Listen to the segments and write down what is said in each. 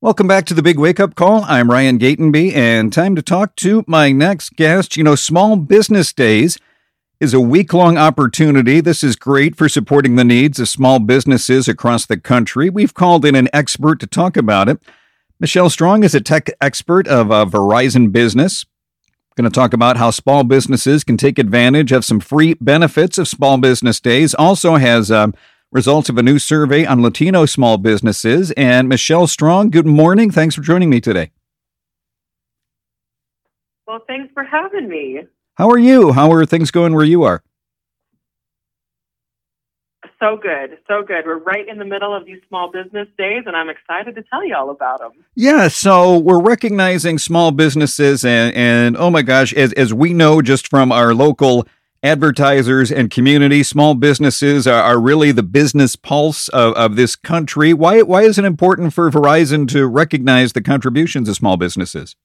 Welcome back to the Big Wake Up Call. I'm Ryan Gatenby, and time to talk to my next guest. Small Business Days is a week-long opportunity. This is great for supporting the needs of small businesses across the country. We've called in an expert to talk about it. Michelle Strong is a tech expert of Verizon Business. Going to talk about how small businesses can take advantage of some free benefits of Small Business Days. Also has results of a new survey on Latino small businesses. And Michelle Strong, good morning. Thanks for joining me today. Well, thanks for having me. How are you? How are things going where you are? So good. So good. We're right in the middle of these Small Business Days, and I'm excited to tell you all about them. Yeah, so we're recognizing small businesses, and oh my gosh, as we know just from our local advertisers and community, small businesses are really the business pulse of this country. Why is it important for Verizon to recognize the contributions of small businesses?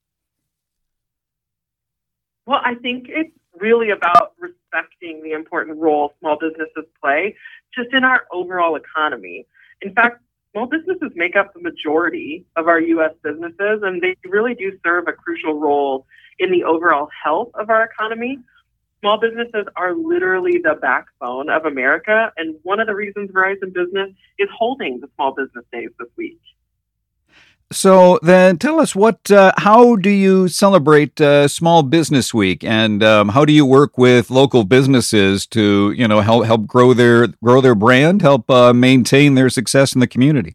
Well, I think it's really about respecting the important role small businesses play just in our overall economy. In fact, small businesses make up the majority of our U.S. businesses, and they really do serve a crucial role in the overall health of our economy. Small businesses are literally the backbone of America, and one of the reasons Verizon Business is holding the Small Business Days this week. So then tell us how do you celebrate Small Business Week, and how do you work with local businesses to, help grow their brand, help maintain their success in the community?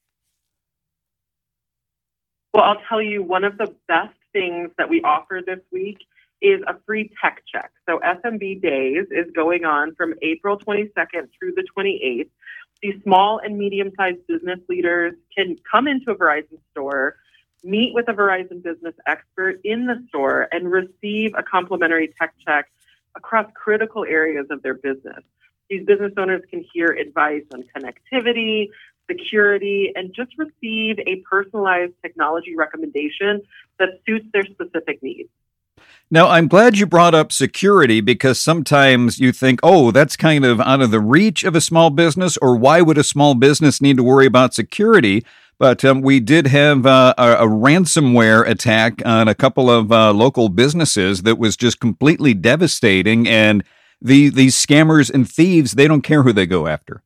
Well, I'll tell you, one of the best things that we offer this week is a free tech check. So SMB Days is going on from April 22nd through the 28th. These small and medium-sized business leaders can come into a Verizon store, meet with a Verizon business expert in the store, and receive a complimentary tech check across critical areas of their business. These business owners can hear advice on connectivity, security, and just receive a personalized technology recommendation that suits their specific needs. Now, I'm glad you brought up security, because sometimes you think, oh, that's kind of out of the reach of a small business, or why would a small business need to worry about security? But we did have a ransomware attack on a couple of local businesses that was just completely devastating. And these scammers and thieves, they don't care who they go after.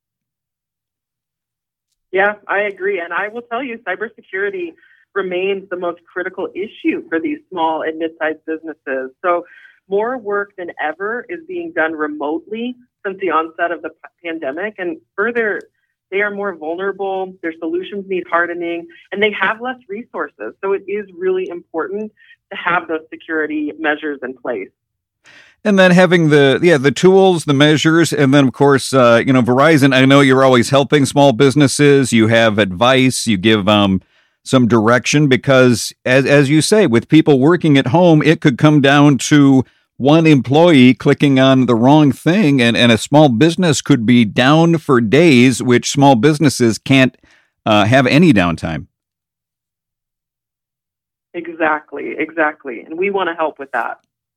Yeah, I agree. And I will tell you, cybersecurity remains the most critical issue for these small and mid-sized businesses. So more work than ever is being done remotely since the onset of the pandemic. And further, they are more vulnerable, their solutions need hardening, and they have less resources. So it is really important to have those security measures in place. And then having the tools, the measures, and then, of course, Verizon, I know you're always helping small businesses. You have advice, you give some direction, because as you say, with people working at home, it could come down to one employee clicking on the wrong thing, and a small business could be down for days, which small businesses can't have any downtime. Exactly. And we want to help with that.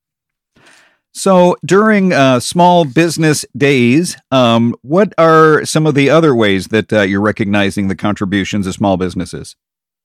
So during Small Business Days, what are some of the other ways that you're recognizing the contributions of small businesses?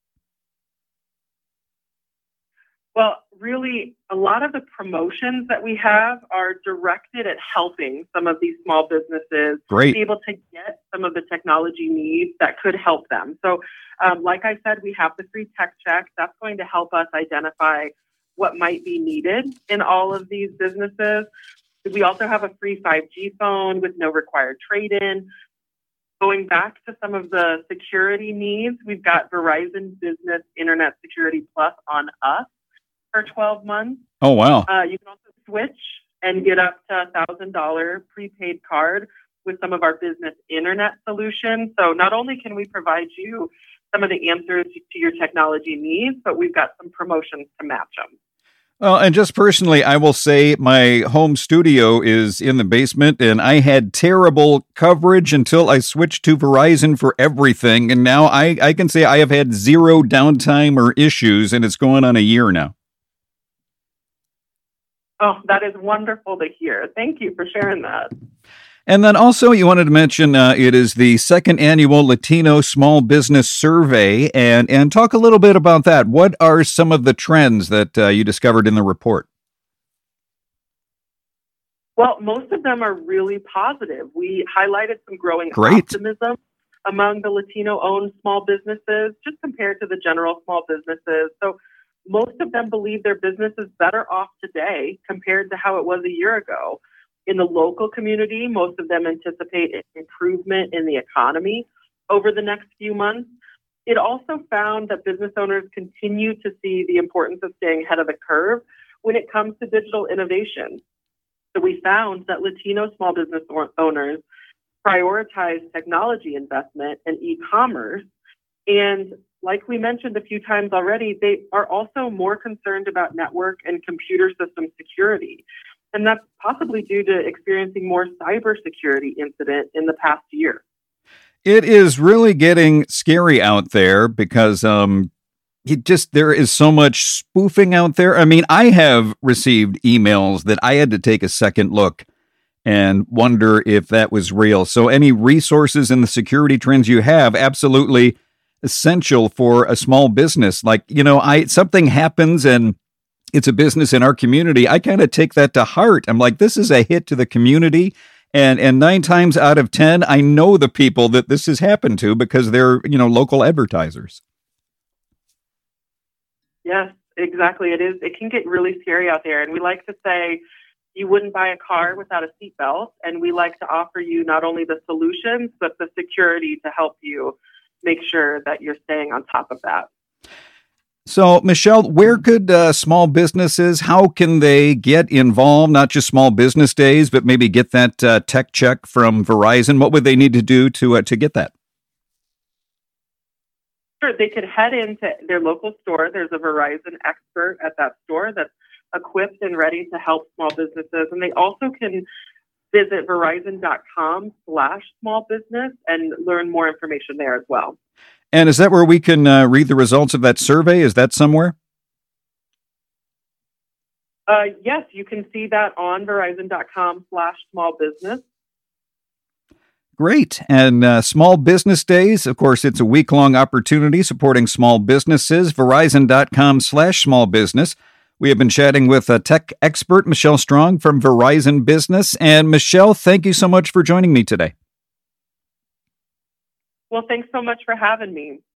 Well, really, a lot of the promotions that we have are directed at helping some of these small businesses be able to get some of the technology needs that could help them. So, like I said, we have the free tech check. That's going to help us identify what might be needed in all of these businesses. We also have a free 5G phone with no required trade-in. Going back to some of the security needs, we've got Verizon Business Internet Security Plus on us for 12 months. Oh, wow. You can also switch and get up to $1,000 prepaid card with some of our business internet solutions. So not only can we provide you some of the answers to your technology needs, but we've got some promotions to match them. Well, and just personally, I will say my home studio is in the basement, and I had terrible coverage until I switched to Verizon for everything. And now I can say I have had zero downtime or issues, and it's going on a year now. Oh, that is wonderful to hear. Thank you for sharing that. And then also you wanted to mention it is the second annual Latino Small Business Survey, and talk a little bit about that. What are some of the trends that you discovered in the report? Well, most of them are really positive. We highlighted some growing Great. optimism among the Latino-owned small businesses, just compared to the general small businesses. So most of them believe their business is better off today compared to how it was a year ago. In the local community, most of them anticipate improvement in the economy over the next few months. It also found that business owners continue to see the importance of staying ahead of the curve when it comes to digital innovation. So we found that Latino small business owners prioritize technology investment and e-commerce. And like we mentioned a few times already, they are also more concerned about network and computer system security. And that's possibly due to experiencing more cybersecurity incidents in the past year. It is really getting scary out there because there is so much spoofing out there. I mean, I have received emails that I had to take a second look and wonder if that was real. So any resources in the security trends you have, absolutely essential for a small business. Like, something happens and it's a business in our community. I kind of take that to heart. I'm like, this is a hit to the community. And 9 times out of 10, I know the people that this has happened to because they're, local advertisers. Yes, exactly. It can get really scary out there. And we like to say you wouldn't buy a car without a seatbelt. And we like to offer you not only the solutions, but the security to help you make sure that you're staying on top of that. So, Michelle, where could small businesses, how can they get involved? Not just Small Business Days, but maybe get that tech check from Verizon. What would they need to do to get that? Sure, they could head into their local store. There's a Verizon expert at that store that's equipped and ready to help small businesses. And they also can visit verizon.com/small business and learn more information there as well. And is that where we can read the results of that survey? Is that somewhere? Yes, you can see that on verizon.com/small business. Great. And Small Business Days, of course, it's a week-long opportunity supporting small businesses. Verizon.com/small business. We have been chatting with a tech expert, Michelle Strong from Verizon Business. And Michelle, thank you so much for joining me today. Well, thanks so much for having me.